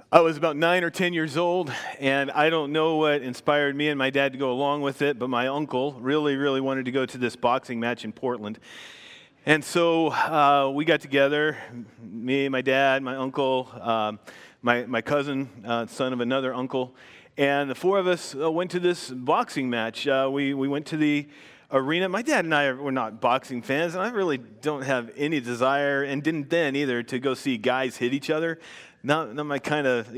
I was about 9 or 10 years old, and I don't know what inspired me and my dad to go along with it, but my uncle really wanted to go to this boxing match in Portland. And so we got together, me, my dad, my uncle, my cousin, son of another uncle, and the four of us went to this boxing match. We went to the arena. My dad and I were not boxing fans, and I really don't have any desire, and didn't then either, to go see guys hit each other. Not my kind of,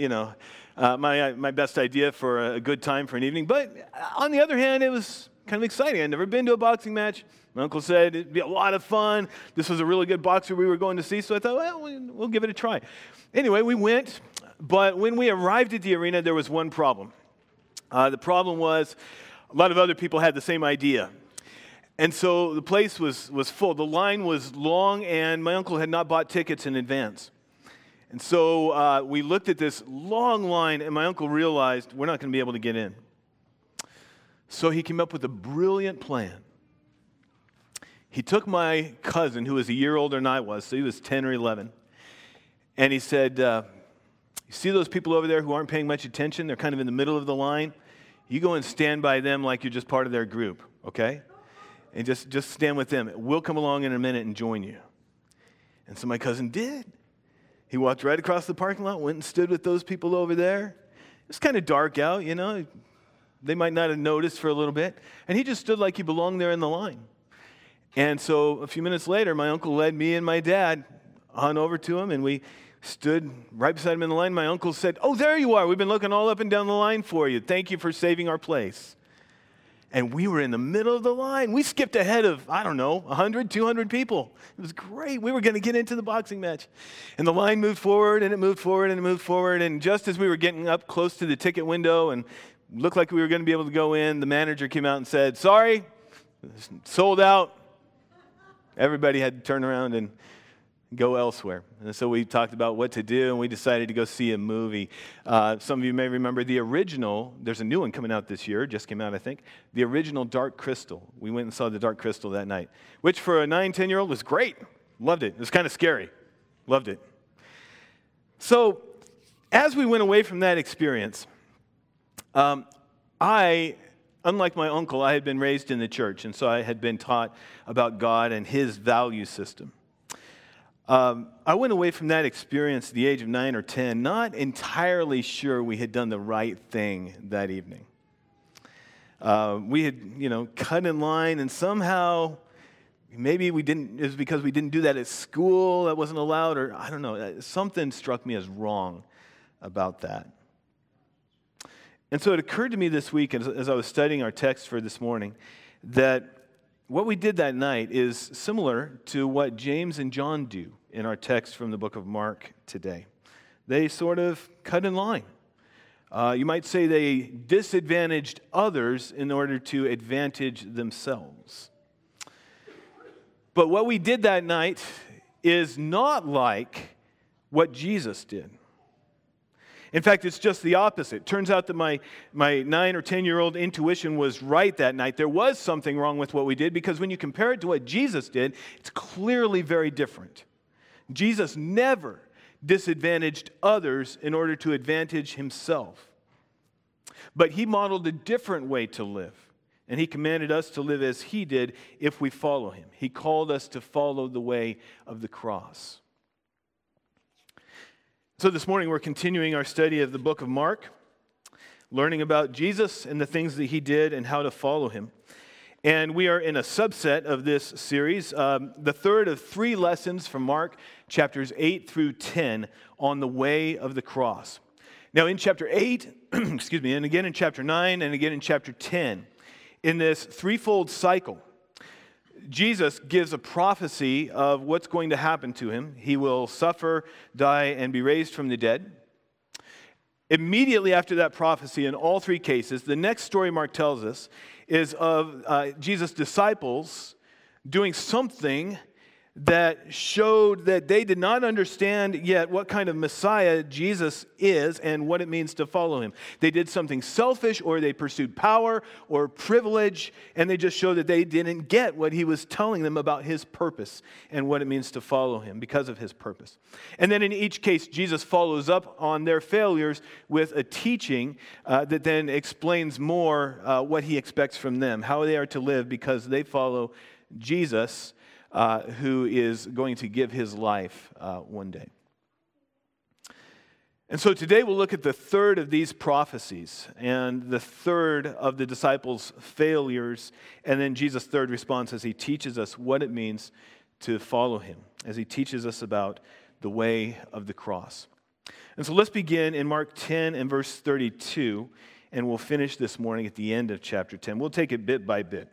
my best idea for a good time for an evening. But on the other hand, it was kind of exciting. I'd never been to a boxing match. My uncle said it'd be a lot of fun. This was a really good boxer we were going to see, so I thought, well, we'll give it a try. Anyway, we went, but when we arrived at the arena, there was one problem. The problem was a lot of other people had the same idea. And so the place was full. The line was long, and my uncle had not bought tickets in advance. And so we looked at this long line, and my uncle realized we're not going to be able to get in. So he came up with a brilliant plan. He took my cousin, who was a year older than I was, so he was 10 or 11, and he said, you see those people over there who aren't paying much attention? They're kind of in the middle of the line. You go and stand by them like you're just part of their group, okay? And just stand with them. We'll come along in a minute and join you. And so my cousin did. He walked right across the parking lot, went and stood with those people over there. It was kind of dark out, They might not have noticed for a little bit. And he just stood like he belonged there in the line. And so a few minutes later, my uncle led me and my dad on over to him, and we stood right beside him in the line. My uncle said, "Oh, there you are. We've been looking all up and down the line for you. Thank you for saving our place." And we were in the middle of the line. We skipped ahead of, 100, 200 people. It was great. We were going to get into the boxing match. And the line moved forward, and it moved forward, and it moved forward. And just as we were getting up close to the ticket window and looked like we were going to be able to go in, the manager came out and said, "Sorry, sold out." Everybody had to turn around and go elsewhere. And so we talked about what to do, and we decided to go see a movie. Some of you may remember the original. There's a new one coming out this year, just came out, I think. The original Dark Crystal. We went and saw the Dark Crystal that night, which for a 9, 10-year-old was great. Loved it. It was kind of scary. Loved it. So as we went away from that experience, unlike my uncle, I had been raised in the church, and so I had been taught about God and His value system. I went away from that experience at the age of 9 or 10, not entirely sure we had done the right thing that evening. We had, cut in line, and somehow, maybe we didn't, it was because we didn't do that at school, that wasn't allowed, or I don't know, something struck me as wrong about that. And so it occurred to me this week, as I was studying our text for this morning, that what we did that night is similar to what James and John do in our text from the book of Mark today. They sort of cut in line. You might say they disadvantaged others in order to advantage themselves. But what we did that night is not like what Jesus did. In fact, it's just the opposite. Turns out that my 9 or 10-year-old intuition was right that night. There was something wrong with what we did, because when you compare it to what Jesus did, it's clearly very different. Jesus never disadvantaged others in order to advantage himself. But he modeled a different way to live, and he commanded us to live as he did if we follow him. He called us to follow the way of the cross. So this morning we're continuing our study of the book of Mark, learning about Jesus and the things that he did and how to follow him. And we are in a subset of this series, the third of 3 lessons from Mark, chapters 8 through 10, on the way of the cross. Now in chapter 8, and again in chapter 9, and again in chapter 10, in this threefold cycle, Jesus gives a prophecy of what's going to happen to him. He will suffer, die, and be raised from the dead. Immediately after that prophecy, in all 3 cases, the next story Mark tells us is of Jesus' disciples doing something that showed that they did not understand yet what kind of Messiah Jesus is and what it means to follow him. They did something selfish, or they pursued power or privilege, and they just showed that they didn't get what he was telling them about his purpose and what it means to follow him because of his purpose. And then in each case, Jesus follows up on their failures with a teaching that then explains more what he expects from them, how they are to live because they follow Jesus, who is going to give his life one day. And so today we'll look at the third of these prophecies and the third of the disciples' failures, and then Jesus' third response as he teaches us what it means to follow him, as he teaches us about the way of the cross. And so let's begin in Mark 10 and verse 32, and we'll finish this morning at the end of chapter 10. We'll take it bit by bit.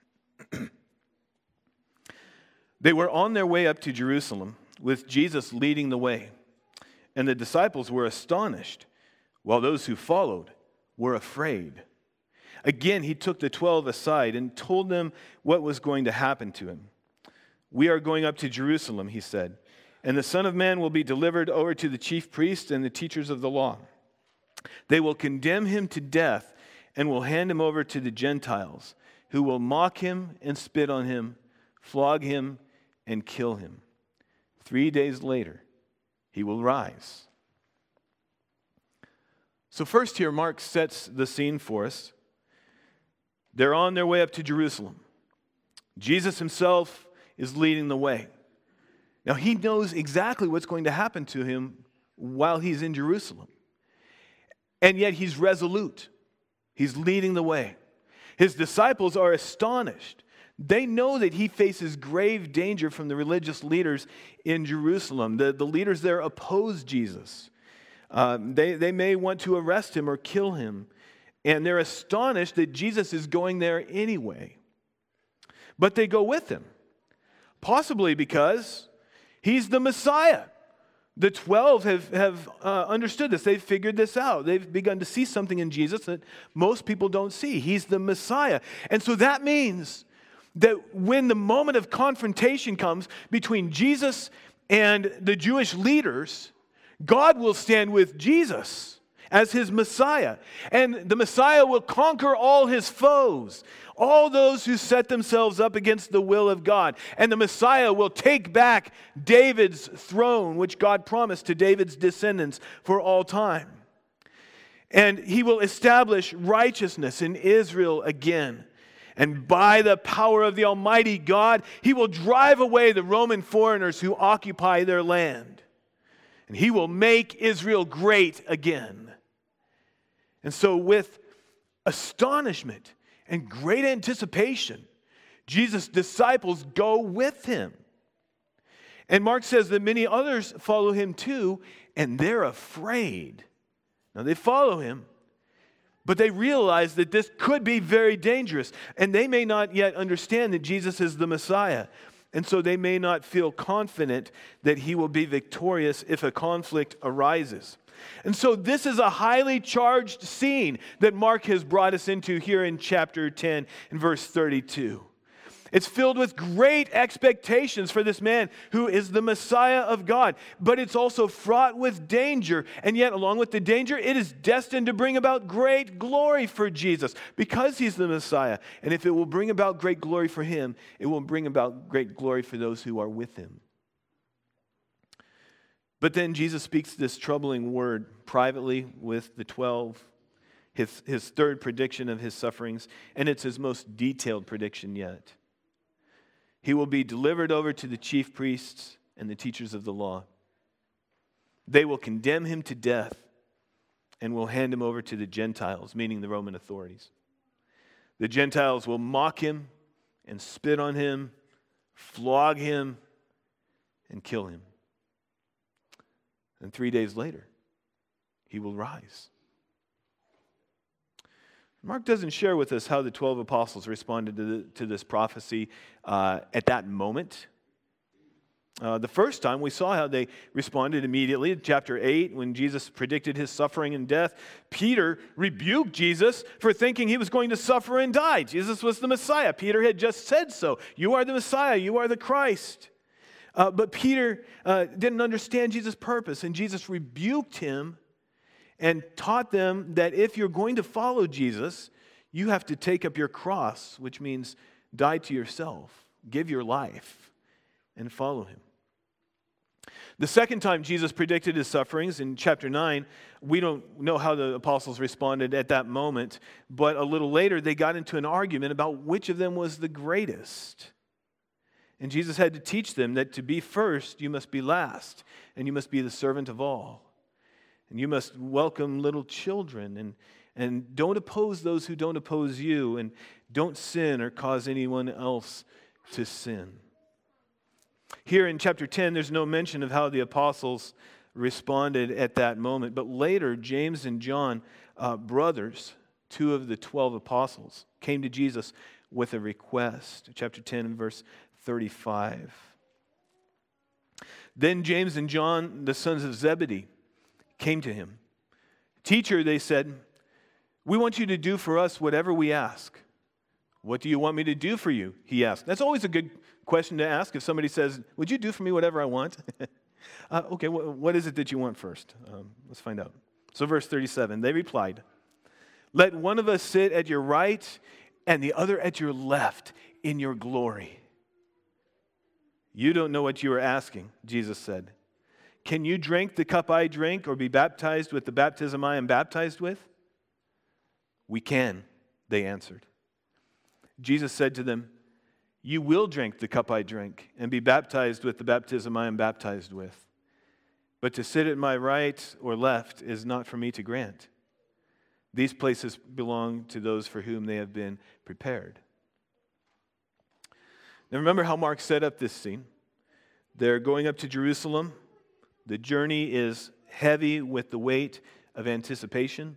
They were on their way up to Jerusalem, with Jesus leading the way, and the disciples were astonished, while those who followed were afraid. Again, he took the 12 aside and told them what was going to happen to him. "We are going up to Jerusalem," he said, "and the Son of Man will be delivered over to the chief priests and the teachers of the law. They will condemn him to death and will hand him over to the Gentiles, who will mock him and spit on him, flog him, and kill him. 3 days later, he will rise." So first here, Mark sets the scene for us. They're on their way up to Jerusalem. Jesus himself is leading the way. Now, he knows exactly what's going to happen to him while he's in Jerusalem. And yet he's resolute. He's leading the way. His disciples are astonished. They know that he faces grave danger from the religious leaders in Jerusalem. The leaders there oppose Jesus. They may want to arrest him or kill him. And they're astonished that Jesus is going there anyway. But they go with him, possibly because he's the Messiah. The 12 have understood this. They've figured this out. They've begun to see something in Jesus that most people don't see. He's the Messiah. And so that means that when the moment of confrontation comes between Jesus and the Jewish leaders, God will stand with Jesus as his Messiah. And the Messiah will conquer all his foes, all those who set themselves up against the will of God. And the Messiah will take back David's throne, which God promised to David's descendants for all time. And he will establish righteousness in Israel again. And by the power of the Almighty God, he will drive away the Roman foreigners who occupy their land. And he will make Israel great again. And so with astonishment and great anticipation, Jesus' disciples go with him. And Mark says that many others follow him too, and they're afraid. Now they follow him, but they realize that this could be very dangerous. And they may not yet understand that Jesus is the Messiah. And so they may not feel confident that he will be victorious if a conflict arises. And so this is a highly charged scene that Mark has brought us into here in chapter 10 and verse 32. It's filled with great expectations for this man who is the Messiah of God. But it's also fraught with danger. And yet, along with the danger, it is destined to bring about great glory for Jesus because he's the Messiah. And if it will bring about great glory for him, it will bring about great glory for those who are with him. But then Jesus speaks this troubling word privately with the 12, his third prediction of his sufferings, and it's his most detailed prediction yet. He will be delivered over to the chief priests and the teachers of the law. They will condemn him to death and will hand him over to the Gentiles, meaning the Roman authorities. The Gentiles will mock him and spit on him, flog him, and kill him. And 3 days later, he will rise. Mark doesn't share with us how the 12 apostles responded to this prophecy at that moment. The first time we saw how they responded immediately. In chapter 8, when Jesus predicted his suffering and death, Peter rebuked Jesus for thinking he was going to suffer and die. Jesus was the Messiah. Peter had just said so. You are the Messiah. You are the Christ. But Peter didn't understand Jesus' purpose, and Jesus rebuked him and taught them that if you're going to follow Jesus, you have to take up your cross, which means die to yourself, give your life, and follow him. The second time Jesus predicted his sufferings in chapter 9, we don't know how the apostles responded at that moment, but a little later they got into an argument about which of them was the greatest. And Jesus had to teach them that to be first, you must be last, and you must be the servant of all. And you must welcome little children, and don't oppose those who don't oppose you, and don't sin or cause anyone else to sin. Here in chapter 10, there's no mention of how the apostles responded at that moment. But later, James and John, brothers, 2 of the 12 apostles, came to Jesus with a request. Chapter 10 and verse 35. Then James and John, the sons of Zebedee, came to him. "Teacher," they said, "we want you to do for us whatever we ask." "What do you want me to do for you?" he asked. That's always a good question to ask if somebody says, "Would you do for me whatever I want?" Okay, what is it that you want first? Let's find out. So verse 37, they replied, "Let one of us sit at your right and the other at your left in your glory." "You don't know what you are asking," Jesus said. "Can you drink the cup I drink or be baptized with the baptism I am baptized with?" "We can," they answered. Jesus said to them, "You will drink the cup I drink and be baptized with the baptism I am baptized with. But to sit at my right or left is not for me to grant. These places belong to those for whom they have been prepared." Now remember how Mark set up this scene. They're going up to Jerusalem. The journey is heavy with the weight of anticipation.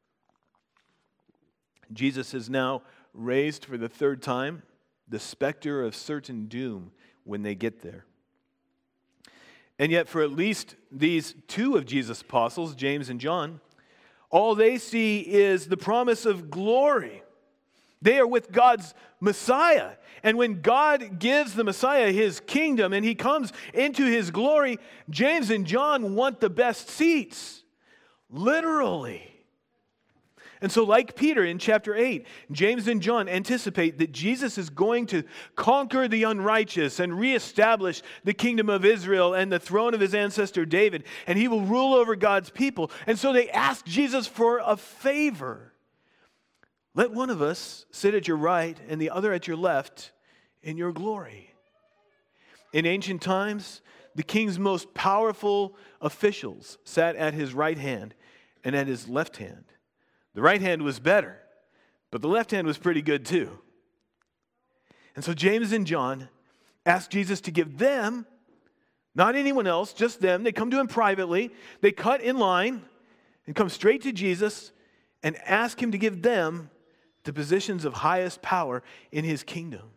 Jesus is now raised for the third time, the specter of certain doom when they get there. And yet for at least these 2 of Jesus' apostles, James and John, all they see is the promise of glory. They are with God's Messiah. And when God gives the Messiah his kingdom and he comes into his glory, James and John want the best seats. Literally. And so like Peter in chapter 8, James and John anticipate that Jesus is going to conquer the unrighteous and reestablish the kingdom of Israel and the throne of his ancestor David, and he will rule over God's people. And so they ask Jesus for a favor. "Let one of us sit at your right and the other at your left in your glory." In ancient times, the king's most powerful officials sat at his right hand and at his left hand. The right hand was better, but the left hand was pretty good too. And so James and John ask Jesus to give them, not anyone else, just them. They come to him privately. They cut in line and come straight to Jesus and ask him to give them the positions of highest power in his kingdom.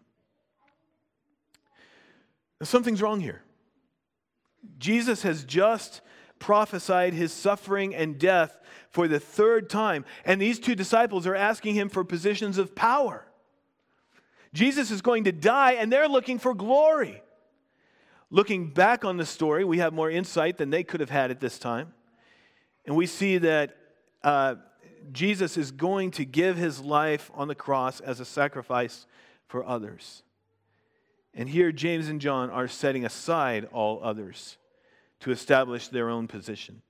Now, something's wrong here. Jesus has just prophesied his suffering and death for the third time, and these 2 disciples are asking him for positions of power. Jesus is going to die, and they're looking for glory. Looking back on the story, we have more insight than they could have had at this time, and we see that Jesus is going to give his life on the cross as a sacrifice for others. And here James and John are setting aside all others to establish their own position.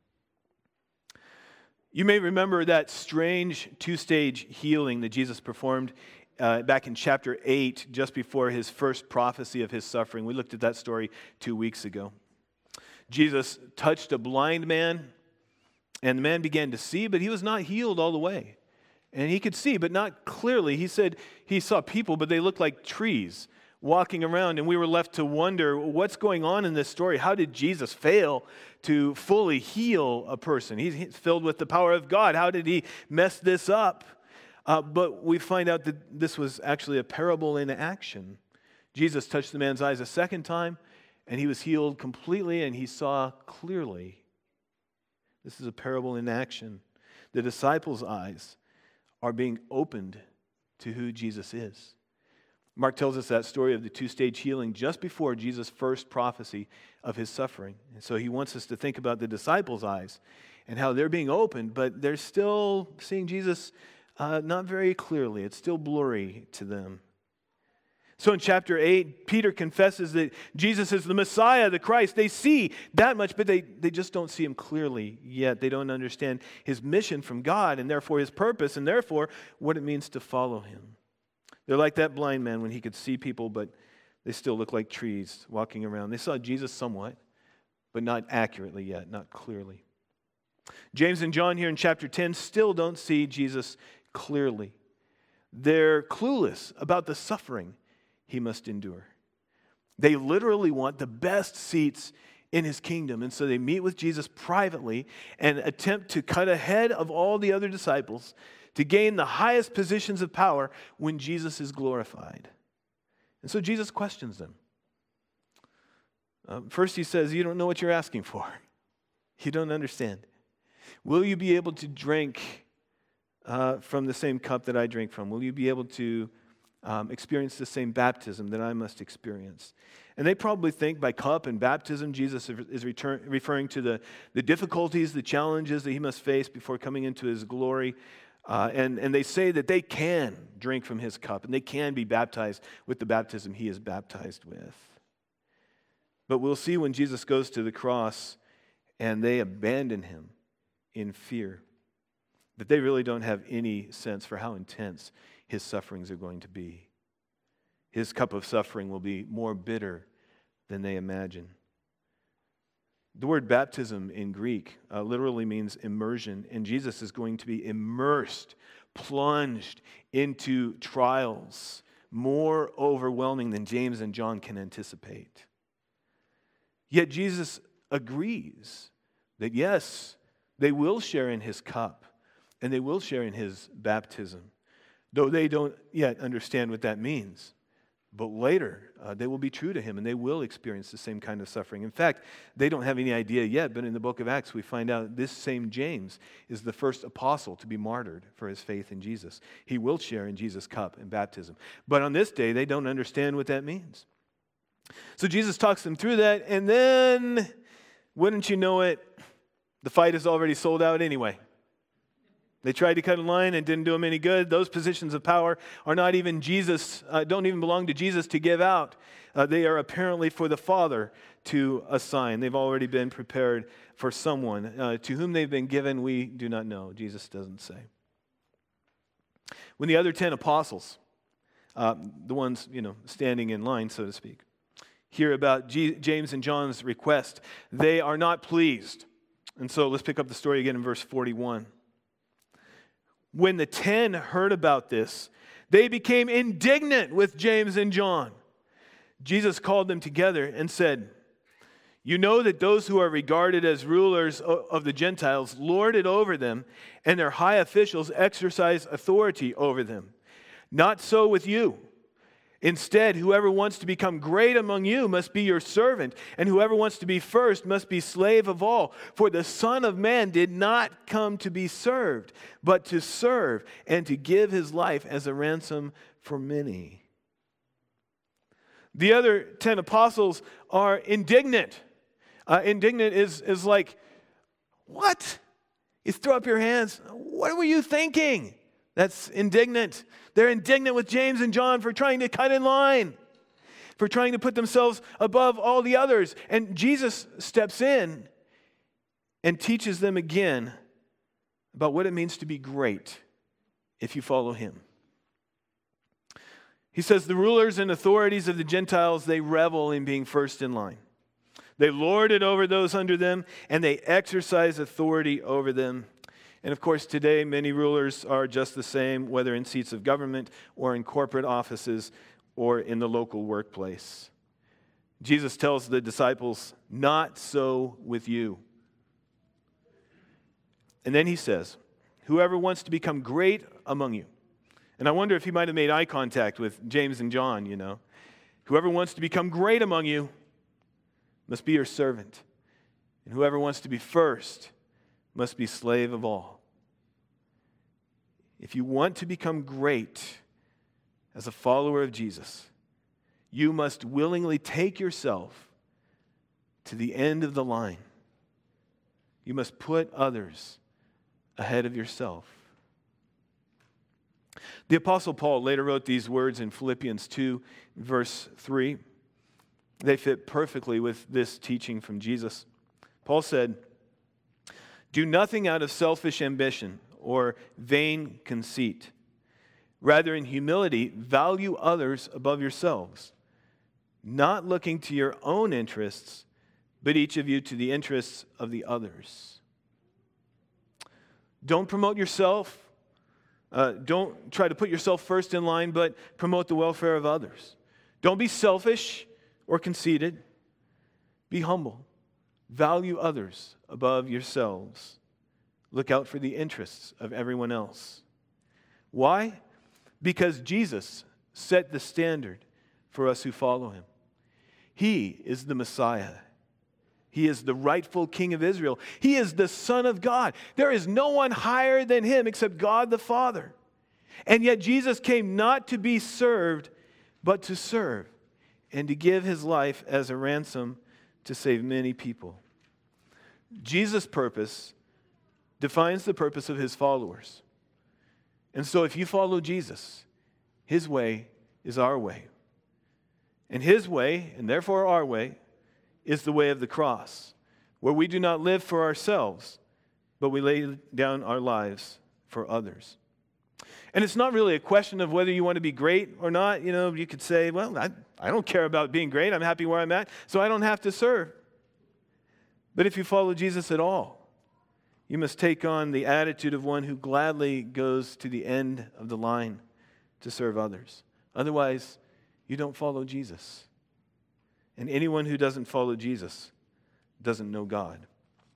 You may remember that strange 2-stage healing that Jesus performed back in chapter 8, just before his first prophecy of his suffering. We looked at that story 2 weeks ago. Jesus touched a blind man, and the man began to see, but he was not healed all the way. And he could see, but not clearly. He said he saw people, but they looked like trees walking around, and we were left to wonder, what's going on in this story? How did Jesus fail to fully heal a person? He's filled with the power of God. How did he mess this up? But we find out that this was actually a parable in action. Jesus touched the man's eyes a second time, and he was healed completely, and he saw clearly. This is a parable in action. The disciples' eyes are being opened to who Jesus is. Mark tells us that story of the two-stage healing just before Jesus' first prophecy of his suffering. And so he wants us to think about the disciples' eyes and how they're being opened, but they're still seeing Jesus not very clearly. It's still blurry to them. So in chapter 8, Peter confesses that Jesus is the Messiah, the Christ. They see that much, but they just don't see him clearly yet. They don't understand his mission from God and therefore his purpose and therefore what it means to follow him. They're like that blind man when he could see people, but they still look like trees walking around. They saw Jesus somewhat, but not accurately yet, not clearly. James and John here in chapter 10 still don't see Jesus clearly. They're clueless about the suffering he must endure. They literally want the best seats in his kingdom, and so they meet with Jesus privately and attempt to cut ahead of all the other disciples to gain the highest positions of power when Jesus is glorified. And so Jesus questions them. First he says, you don't know what you're asking for. You don't understand. Will you be able to drink from the same cup that I drink from? Will you be able to experience the same baptism that I must experience? And they probably think by cup and baptism, Jesus is referring to the difficulties, the challenges that he must face before coming into his glory. And they say that they can drink from his cup and they can be baptized with the baptism he is baptized with. But we'll see when Jesus goes to the cross and they abandon him in fear, that they really don't have any sense for how intense his sufferings are going to be. His cup of suffering will be more bitter than they imagine. The word baptism in Greek literally means immersion, and Jesus is going to be immersed, plunged into trials more overwhelming than James and John can anticipate. Yet Jesus agrees that yes, they will share in his cup, and they will share in his baptism, though they don't yet understand what that means. But later, they will be true to him, and they will experience the same kind of suffering. In fact, they don't have any idea yet, but in the book of Acts, we find out this same James is the first apostle to be martyred for his faith in Jesus. He will share in Jesus' cup and baptism. But on this day, they don't understand what that means. So Jesus talks them through that, and then, wouldn't you know it, the fight is already sold out anyway. They tried to cut in line and didn't do them any good. Those positions of power are not even Jesus, don't even belong to Jesus to give out. They are apparently for the Father to assign. They've already been prepared for someone. To whom they've been given, we do not know. Jesus doesn't say. When the other 10 apostles, the ones, standing in line, so to speak, hear about James and John's request, they are not pleased. And so let's pick up the story again in verse 41. When the 10 heard about this, they became indignant with James and John. Jesus called them together and said, you know that those who are regarded as rulers of the Gentiles lord it over them, and their high officials exercise authority over them. Not so with you. Instead, whoever wants to become great among you must be your servant, and whoever wants to be first must be slave of all. For the Son of Man did not come to be served, but to serve and to give his life as a ransom for many. The other 10 apostles are indignant. Indignant is like, what? You throw up your hands. What were you thinking? That's indignant. They're indignant with James and John for trying to cut in line, for trying to put themselves above all the others. And Jesus steps in and teaches them again about what it means to be great if you follow him. He says the rulers and authorities of the Gentiles, they revel in being first in line. They lord it over those under them, and they exercise authority over them. And of course, today, many rulers are just the same, whether in seats of government or in corporate offices or in the local workplace. Jesus tells the disciples, not so with you. And then he says, whoever wants to become great among you. And I wonder if he might have made eye contact with James and John, Whoever wants to become great among you must be your servant. And whoever wants to be first must be slave of all. If you want to become great, as a follower of Jesus, you must willingly take yourself to the end of the line. You must put others ahead of yourself. The Apostle Paul later wrote these words in Philippians 2, verse 3. They fit perfectly with this teaching from Jesus. Paul said, "Do nothing out of selfish ambition or vain conceit. Rather, in humility, value others above yourselves, not looking to your own interests, but each of you to the interests of the others." Don't promote yourself. Don't try to put yourself first in line, but promote the welfare of others. Don't be selfish or conceited. Be humble. Value others above yourselves. Look out for the interests of everyone else. Why? Because Jesus set the standard for us who follow him. He is the Messiah. He is the rightful King of Israel. He is the Son of God. There is no one higher than him except God the Father. And yet Jesus came not to be served, but to serve, and to give his life as a ransom to save many people. Jesus' purpose defines the purpose of his followers. And so if you follow Jesus, his way is our way. And his way, and therefore our way, is the way of the cross, where we do not live for ourselves, but we lay down our lives for others. And it's not really a question of whether you want to be great or not. You know, you could say, well, I don't care about being great. I'm happy where I'm at, so I don't have to serve. But if you follow Jesus at all, you must take on the attitude of one who gladly goes to the end of the line to serve others. Otherwise, you don't follow Jesus. And anyone who doesn't follow Jesus doesn't know God.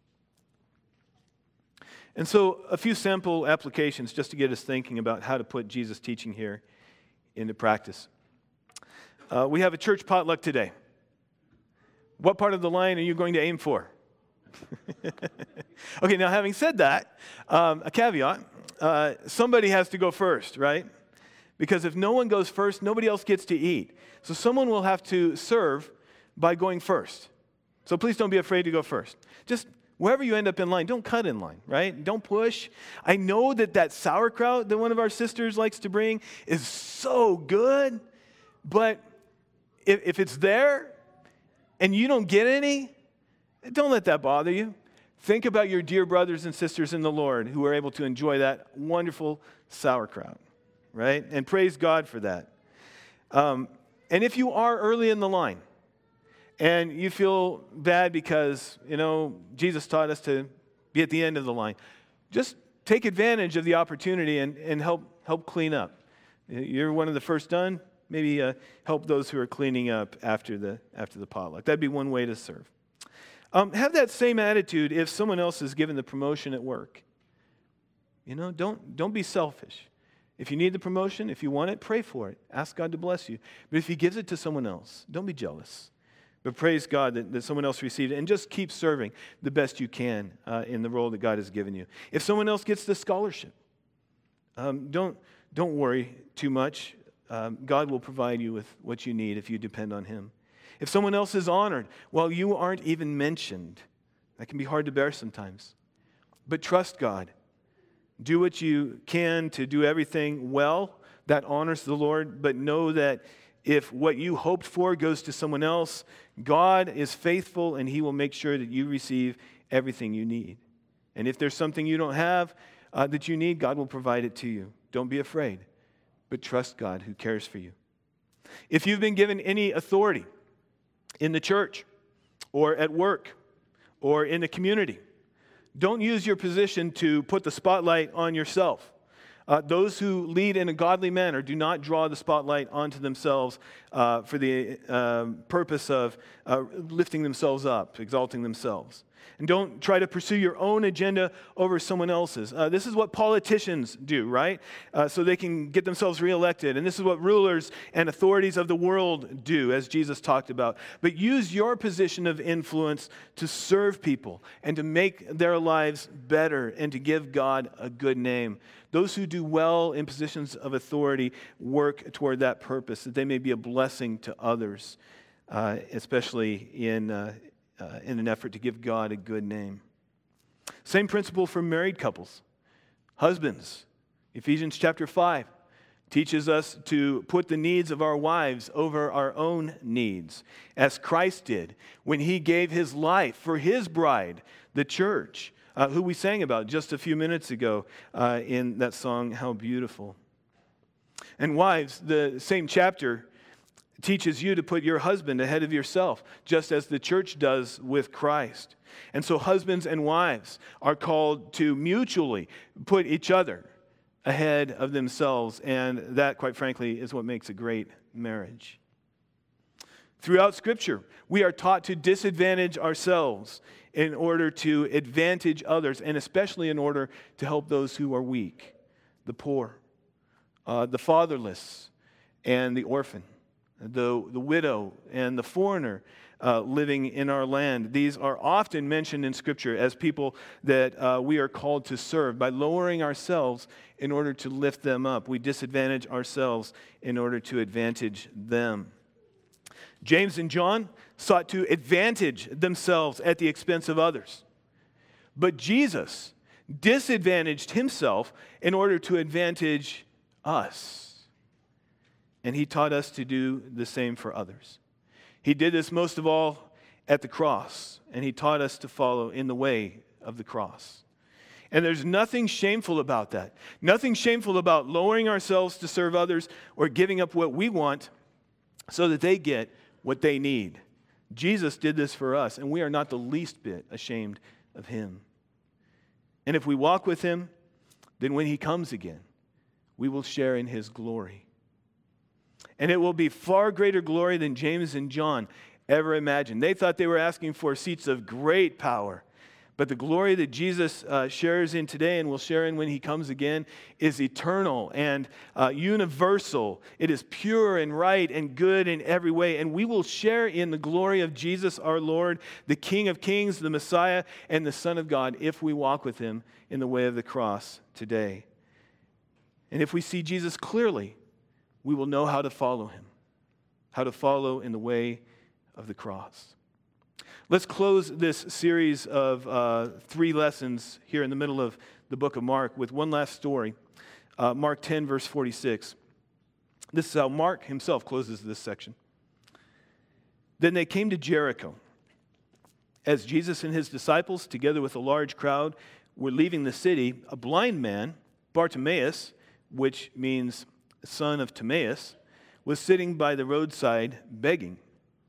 And so a few sample applications just to get us thinking about how to put Jesus' teaching here into practice. We have a church potluck today. What part of the line are you going to aim for? Okay, now having said that, a caveat, somebody has to go first, right? Because if no one goes first, nobody else gets to eat. So someone will have to serve by going first. So please don't be afraid to go first. Just wherever you end up in line, don't cut in line, right? Don't push. I know that sauerkraut that one of our sisters likes to bring is so good, but if it's there and you don't get any, don't let that bother you. Think about your dear brothers and sisters in the Lord who are able to enjoy that wonderful sauerkraut, right? And praise God for that. And if you are early in the line, and you feel bad because, Jesus taught us to be at the end of the line, just take advantage of the opportunity and help clean up. You're one of the first done, maybe help those who are cleaning up after the potluck. That'd be one way to serve. Have that same attitude if someone else is given the promotion at work. Don't be selfish. If you need the promotion, if you want it, pray for it. Ask God to bless you. But if he gives it to someone else, don't be jealous. But praise God that someone else received it, and just keep serving the best you can in the role that God has given you. If someone else gets the scholarship, don't worry too much. God will provide you with what you need if you depend on him. If someone else is honored, while you aren't even mentioned, that can be hard to bear sometimes. But trust God. Do what you can to do everything well that honors the Lord, but know that if what you hoped for goes to someone else, God is faithful and he will make sure that you receive everything you need. And if there's something you don't have that you need, God will provide it to you. Don't be afraid, but trust God who cares for you. If you've been given any authority in the church or at work or in the community, don't use your position to put the spotlight on yourself. Those who lead in a godly manner do not draw the spotlight onto themselves for the purpose of lifting themselves up, exalting themselves. And don't try to pursue your own agenda over someone else's. This is what politicians do, right? So they can get themselves reelected. And this is what rulers and authorities of the world do, as Jesus talked about. But use your position of influence to serve people and to make their lives better and to give God a good name. Those who do well in positions of authority work toward that purpose, that they may be a blessing to others, especially in an effort to give God a good name. Same principle for married couples. Husbands, Ephesians chapter 5 teaches us to put the needs of our wives over our own needs, as Christ did when he gave his life for his bride, the church, who we sang about just a few minutes ago in that song, How Beautiful. And wives, the same chapter teaches you to put your husband ahead of yourself, just as the church does with Christ. And so husbands and wives are called to mutually put each other ahead of themselves, and that, quite frankly, is what makes a great marriage. Throughout Scripture, we are taught to disadvantage ourselves in order to advantage others, and especially in order to help those who are weak, the poor, the fatherless, and the orphan. The widow and the foreigner living in our land. These are often mentioned in Scripture as people that we are called to serve. By lowering ourselves in order to lift them up, we disadvantage ourselves in order to advantage them. James and John sought to advantage themselves at the expense of others. But Jesus disadvantaged himself in order to advantage us. And he taught us to do the same for others. He did this most of all at the cross, and he taught us to follow in the way of the cross. And there's nothing shameful about that. Nothing shameful about lowering ourselves to serve others or giving up what we want so that they get what they need. Jesus did this for us, and we are not the least bit ashamed of him. And if we walk with him, then when he comes again, we will share in his glory. And it will be far greater glory than James and John ever imagined. They thought they were asking for seats of great power. But the glory that Jesus shares in today and will share in when he comes again is eternal and universal. It is pure and right and good in every way. And we will share in the glory of Jesus our Lord, the King of Kings, the Messiah, and the Son of God if we walk with him in the way of the cross today. And if we see Jesus clearly, we will know how to follow him, how to follow in the way of the cross. Let's close this series of 3 lessons here in the middle of the book of Mark with one last story. Mark 10, verse 46. This is how Mark himself closes this section. Then they came to Jericho. As Jesus and his disciples, together with a large crowd, were leaving the city, a blind man, Bartimaeus, which means son of Timaeus, was sitting by the roadside begging.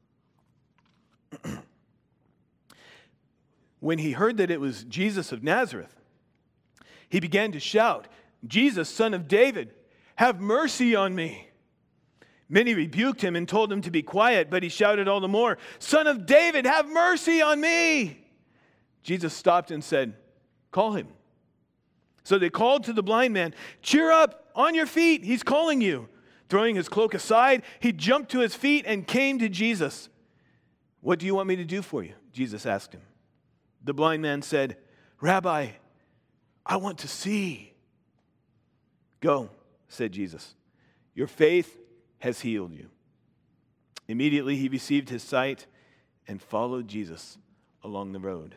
When he heard that it was Jesus of Nazareth, he began to shout, "Jesus, son of David, have mercy on me." Many rebuked him and told him to be quiet, but he shouted all the more, "Son of David, have mercy on me." Jesus stopped and said, "Call him." So they called to the blind man, "Cheer up, on your feet, he's calling you." Throwing his cloak aside, he jumped to his feet and came to Jesus. "What do you want me to do for you?" Jesus asked him. The blind man said, "Rabbi, I want to see." "Go," said Jesus. "Your faith has healed you." Immediately he received his sight and followed Jesus along the road.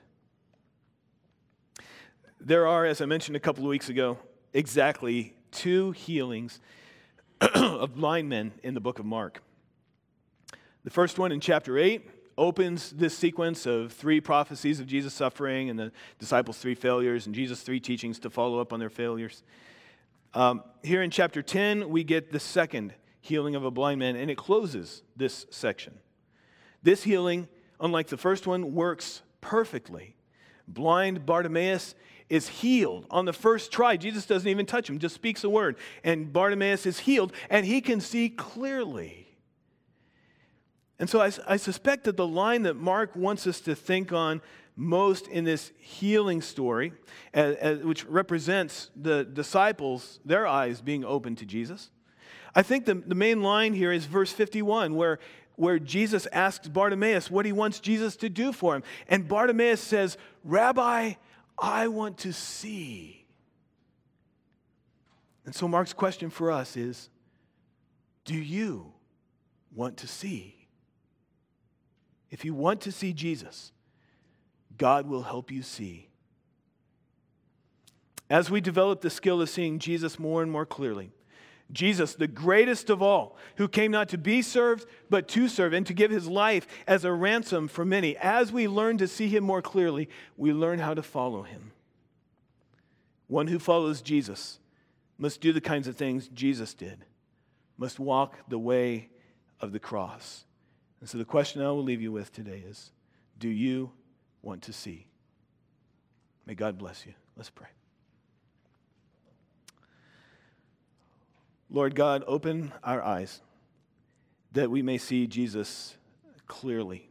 There are, as I mentioned a couple of weeks ago, exactly 2 healings of blind men in the book of Mark. The first one in chapter 8 opens this sequence of 3 prophecies of Jesus' suffering and the disciples' 3 failures and Jesus' 3 teachings to follow up on their failures. Here in chapter 10, we get the second healing of a blind man, and it closes this section. This healing, unlike the first one, works perfectly. Blind Bartimaeus is healed on the first try. Jesus doesn't even touch him, just speaks a word. And Bartimaeus is healed, and he can see clearly. And so I suspect that the line that Mark wants us to think on most in this healing story, which represents the disciples, their eyes being open to Jesus. I think the main line here is verse 51, where Jesus asks Bartimaeus what he wants Jesus to do for him. And Bartimaeus says, "Rabbi, I want to see." And so Mark's question for us is, do you want to see? If you want to see Jesus, God will help you see. As we develop the skill of seeing Jesus more and more clearly, Jesus, the greatest of all, who came not to be served, but to serve and to give his life as a ransom for many. As we learn to see him more clearly, we learn how to follow him. One who follows Jesus must do the kinds of things Jesus did, must walk the way of the cross. And so the question I will leave you with today is, do you want to see? May God bless you. Let's pray. Lord God, open our eyes that we may see Jesus clearly,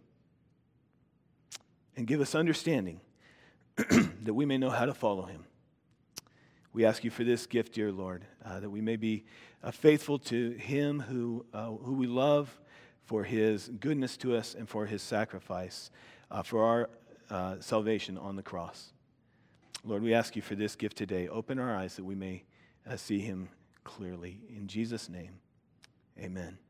and give us understanding that we may know how to follow him. We ask you for this gift, dear Lord, that we may be faithful to him who we love, for his goodness to us and for his sacrifice for our salvation on the cross. Lord, we ask you for this gift today. Open our eyes that we may see him clearly. In Jesus' name, amen.